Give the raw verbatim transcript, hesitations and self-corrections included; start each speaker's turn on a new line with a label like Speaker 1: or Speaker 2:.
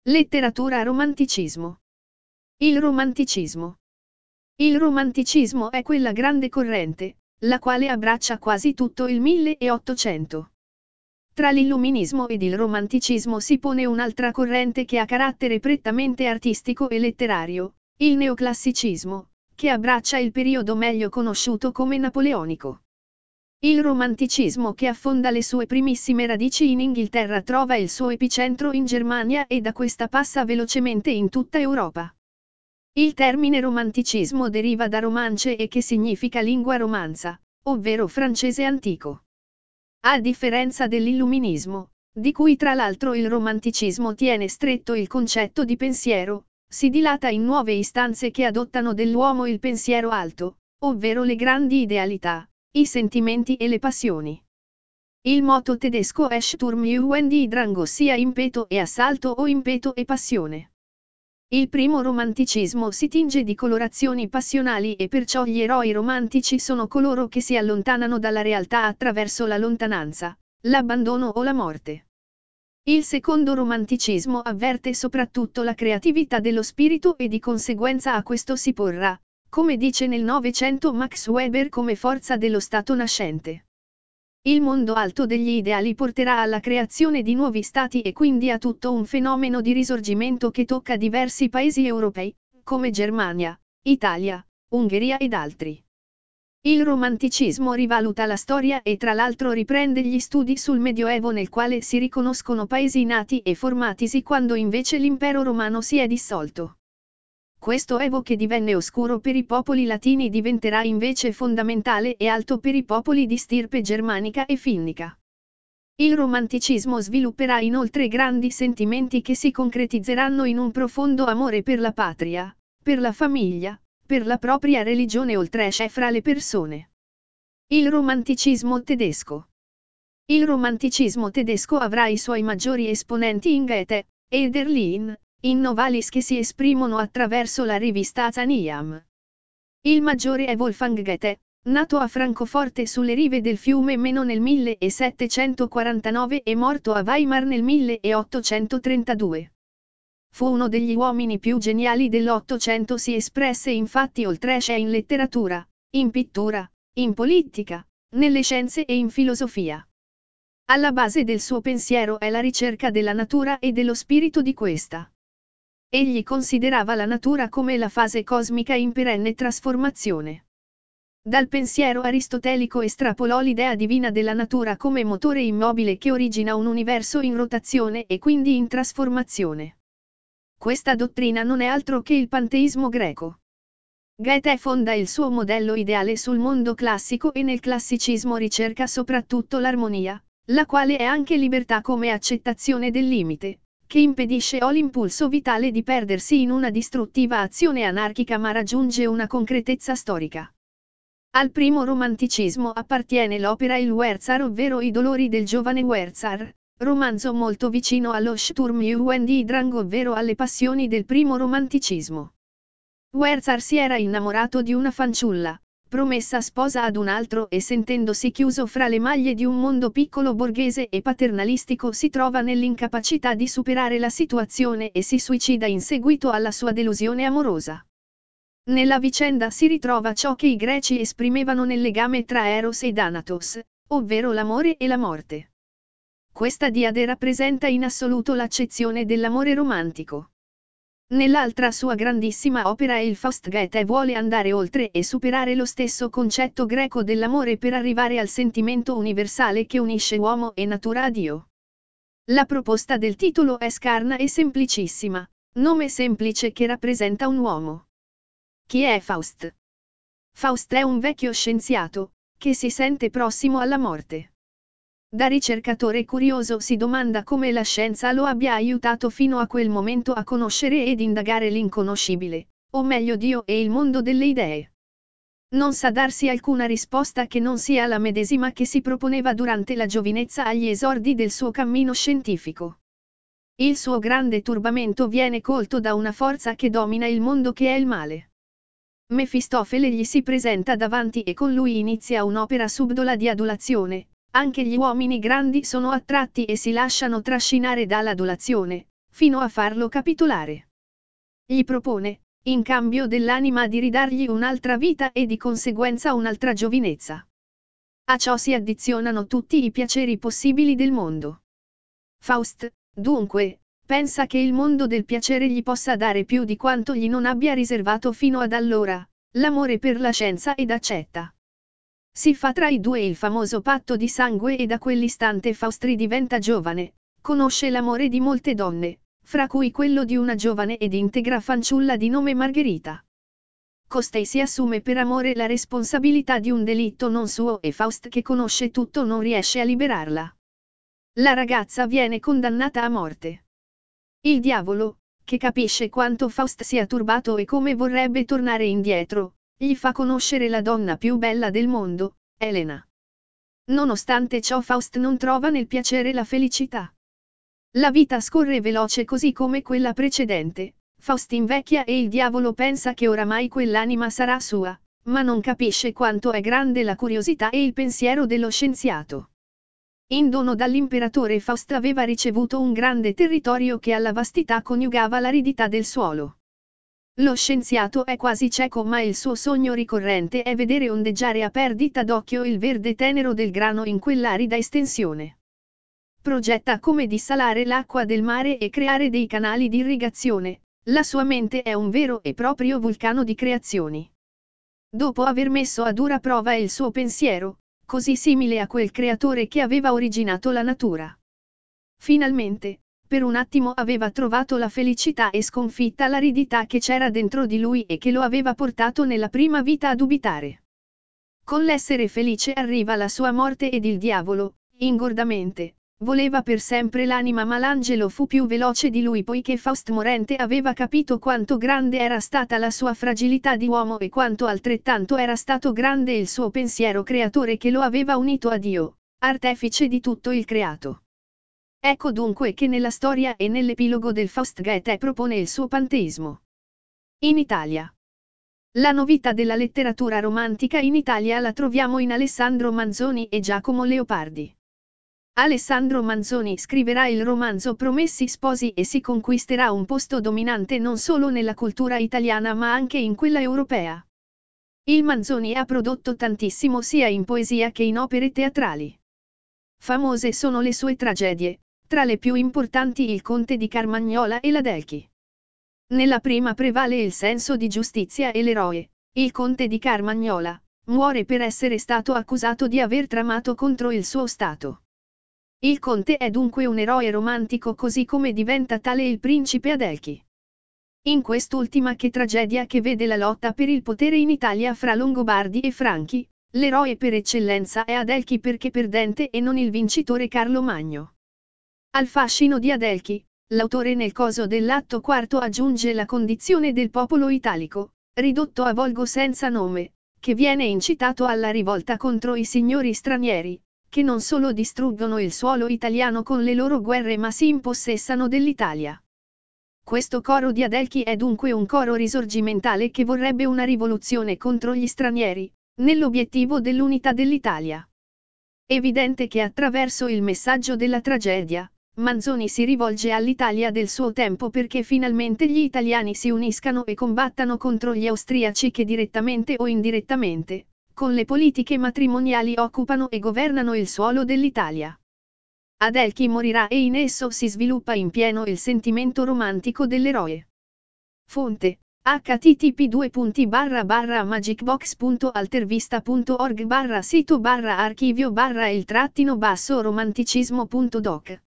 Speaker 1: Letteratura romanticismo. Il romanticismo. Il romanticismo è quella grande corrente, la quale abbraccia quasi tutto il milleottocento. Tra l'illuminismo ed il romanticismo si pone un'altra corrente che ha carattere prettamente artistico e letterario, il neoclassicismo, che abbraccia il periodo meglio conosciuto come napoleonico. Il romanticismo che affonda le sue primissime radici in Inghilterra trova il suo epicentro in Germania e da questa passa velocemente in tutta Europa. Il termine romanticismo deriva da romance e che significa lingua romanza, ovvero francese antico. A differenza dell'illuminismo, di cui tra l'altro il romanticismo tiene stretto il concetto di pensiero, si dilata in nuove istanze che adottano dell'uomo il pensiero alto, ovvero le grandi idealità, i sentimenti e le passioni. Il motto tedesco è Sturm und Drang, ossia impeto e assalto o impeto e passione. Il primo romanticismo si tinge di colorazioni passionali e perciò gli eroi romantici sono coloro che si allontanano dalla realtà attraverso la lontananza, l'abbandono o la morte. Il secondo romanticismo avverte soprattutto la creatività dello spirito e di conseguenza a questo si porrà, come dice nel Novecento Max Weber, come forza dello stato nascente. Il mondo alto degli ideali porterà alla creazione di nuovi stati e quindi a tutto un fenomeno di risorgimento che tocca diversi paesi europei, come Germania, Italia, Ungheria ed altri. Il romanticismo rivaluta la storia e tra l'altro riprende gli studi sul Medioevo, nel quale si riconoscono paesi nati e formatisi quando invece l'impero romano si è dissolto. Questo evo che divenne oscuro per i popoli latini diventerà invece fondamentale e alto per i popoli di stirpe germanica e finnica. Il romanticismo svilupperà inoltre grandi sentimenti che si concretizzeranno in un profondo amore per la patria, per la famiglia, per la propria religione oltre che fra le persone. Il romanticismo tedesco. Il romanticismo tedesco avrà i suoi maggiori esponenti in Goethe, Hölderlin, in Novalis che si esprimono attraverso la rivista Athenaeum. Il maggiore è Wolfgang Goethe, nato a Francoforte sulle rive del fiume Meno nel millesettecentoquarantanove e morto a Weimar nel milleottocentotrentadue. Fu uno degli uomini più geniali dell'Ottocento, si espresse infatti oltre che in letteratura, in pittura, in politica, nelle scienze e in filosofia. Alla base del suo pensiero è la ricerca della natura e dello spirito di questa. Egli considerava la natura come la fase cosmica in perenne trasformazione. Dal pensiero aristotelico estrapolò l'idea divina della natura come motore immobile che origina un universo in rotazione e quindi in trasformazione. Questa dottrina non è altro che il panteismo greco. Goethe fonda il suo modello ideale sul mondo classico e nel classicismo ricerca soprattutto l'armonia, la quale è anche libertà come accettazione del limite, che impedisce all'impulso vitale di perdersi in una distruttiva azione anarchica ma raggiunge una concretezza storica. Al primo romanticismo appartiene l'opera Il Werther, ovvero I dolori del giovane Werther, romanzo molto vicino allo Sturm und Drang, ovvero alle passioni del primo romanticismo. Werther si era innamorato di una fanciulla, promessa sposa ad un altro, e sentendosi chiuso fra le maglie di un mondo piccolo borghese e paternalistico si trova nell'incapacità di superare la situazione e si suicida in seguito alla sua delusione amorosa. Nella vicenda si ritrova ciò che i greci esprimevano nel legame tra Eros e Thanatos, ovvero l'amore e la morte. Questa diade rappresenta in assoluto l'accezione dell'amore romantico. Nell'altra sua grandissima opera Il Faust, Goethe vuole andare oltre e superare lo stesso concetto greco dell'amore per arrivare al sentimento universale che unisce uomo e natura a Dio. La proposta del titolo è scarna e semplicissima, nome semplice che rappresenta un uomo. Chi è Faust? Faust è un vecchio scienziato, che si sente prossimo alla morte. Da ricercatore curioso si domanda come la scienza lo abbia aiutato fino a quel momento a conoscere ed indagare l'inconoscibile, o meglio Dio e il mondo delle idee. Non sa darsi alcuna risposta che non sia la medesima che si proponeva durante la giovinezza agli esordi del suo cammino scientifico. Il suo grande turbamento viene colto da una forza che domina il mondo, che è il male. Mefistofele gli si presenta davanti e con lui inizia un'opera subdola di adulazione. Anche gli uomini grandi sono attratti e si lasciano trascinare dall'adulazione, fino a farlo capitolare. Gli propone, in cambio dell'anima, di ridargli un'altra vita e di conseguenza un'altra giovinezza. A ciò si addizionano tutti i piaceri possibili del mondo. Faust, dunque, pensa che il mondo del piacere gli possa dare più di quanto gli non abbia riservato fino ad allora, l'amore per la scienza, ed accetta. Si fa tra i due il famoso patto di sangue e da quell'istante Faust ridiventa giovane, conosce l'amore di molte donne, fra cui quello di una giovane ed integra fanciulla di nome Margherita. Costei si assume per amore la responsabilità di un delitto non suo e Faust, che conosce tutto, non riesce a liberarla. La ragazza viene condannata a morte. Il diavolo, che capisce quanto Faust sia turbato e come vorrebbe tornare indietro, gli fa conoscere la donna più bella del mondo, Elena. Nonostante ciò Faust non trova nel piacere la felicità. La vita scorre veloce così come quella precedente, Faust invecchia e il diavolo pensa che oramai quell'anima sarà sua, ma non capisce quanto è grande la curiosità e il pensiero dello scienziato. In dono dall'imperatore Faust aveva ricevuto un grande territorio che alla vastità coniugava l'aridità del suolo. Lo scienziato è quasi cieco, ma il suo sogno ricorrente è vedere ondeggiare a perdita d'occhio il verde tenero del grano in quell'arida estensione. Progetta come dissalare l'acqua del mare e creare dei canali di irrigazione, la sua mente è un vero e proprio vulcano di creazioni. Dopo aver messo a dura prova il suo pensiero, così simile a quel creatore che aveva originato la natura. Finalmente, per un attimo aveva trovato la felicità e sconfitta l'aridità che c'era dentro di lui e che lo aveva portato nella prima vita a dubitare. Con l'essere felice arriva la sua morte ed il diavolo, ingordamente, voleva per sempre l'anima, ma l'angelo fu più veloce di lui, poiché Faust morente aveva capito quanto grande era stata la sua fragilità di uomo e quanto altrettanto era stato grande il suo pensiero creatore che lo aveva unito a Dio, artefice di tutto il creato. Ecco dunque che nella storia e nell'epilogo del Faust Goethe propone il suo panteismo. In Italia. La novità della letteratura romantica in Italia la troviamo in Alessandro Manzoni e Giacomo Leopardi. Alessandro Manzoni scriverà il romanzo Promessi Sposi e si conquisterà un posto dominante non solo nella cultura italiana ma anche in quella europea. Il Manzoni ha prodotto tantissimo sia in poesia che in opere teatrali. Famose sono le sue tragedie, tra le più importanti Il Conte di Carmagnola e l'Adelchi. Nella prima prevale il senso di giustizia e l'eroe, il Conte di Carmagnola, muore per essere stato accusato di aver tramato contro il suo Stato. Il Conte è dunque un eroe romantico, così come diventa tale il principe Adelchi. In quest'ultima che tragedia, che vede la lotta per il potere in Italia fra Longobardi e Franchi, l'eroe per eccellenza è Adelchi, perché perdente e non il vincitore Carlo Magno. Al fascino di Adelchi, l'autore nel coso dell'atto quarto aggiunge la condizione del popolo italico, ridotto a volgo senza nome, che viene incitato alla rivolta contro i signori stranieri, che non solo distruggono il suolo italiano con le loro guerre ma si impossessano dell'Italia. Questo coro di Adelchi è dunque un coro risorgimentale che vorrebbe una rivoluzione contro gli stranieri, nell'obiettivo dell'unità dell'Italia. Evidente che attraverso il messaggio della tragedia, Manzoni si rivolge all'Italia del suo tempo perché finalmente gli italiani si uniscano e combattano contro gli austriaci che direttamente o indirettamente, con le politiche matrimoniali occupano e governano il suolo dell'Italia. Adelchi morirà e in esso si sviluppa in pieno il sentimento romantico dell'eroe. Fonte: h t t p due punti barra barra magicbox punto altervista punto org barra sito barra archivio barra il trattino basso romanticismo punto doc